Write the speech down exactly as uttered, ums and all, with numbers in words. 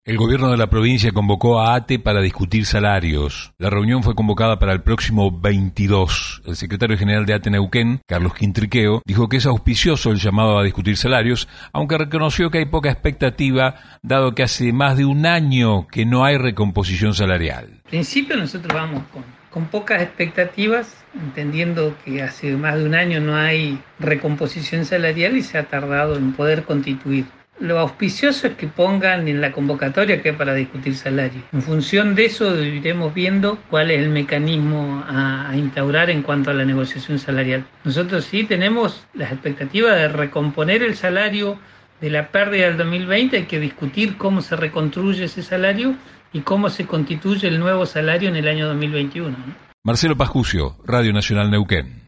El gobierno de la provincia convocó a ATE para discutir salarios. La reunión fue convocada para el próximo veintidós. El secretario general de ATE Neuquén, Carlos Quintriqueo, dijo que es auspicioso el llamado a discutir salarios, aunque reconoció que hay poca expectativa, dado que hace más de un año que no hay recomposición salarial. En principio nosotros vamos con, con pocas expectativas, entendiendo que hace más de un año no hay recomposición salarial y se ha tardado en poder constituir. Lo auspicioso es que pongan en la convocatoria que hay para discutir salario. En función de eso iremos viendo cuál es el mecanismo a, a instaurar en cuanto a la negociación salarial. Nosotros sí tenemos las expectativas de recomponer el salario de la pérdida del dos mil veinte. Hay que discutir cómo se reconstruye ese salario y cómo se constituye el nuevo salario en el año dos mil veintiuno, ¿no? Marcelo Pascucio, Radio Nacional Neuquén.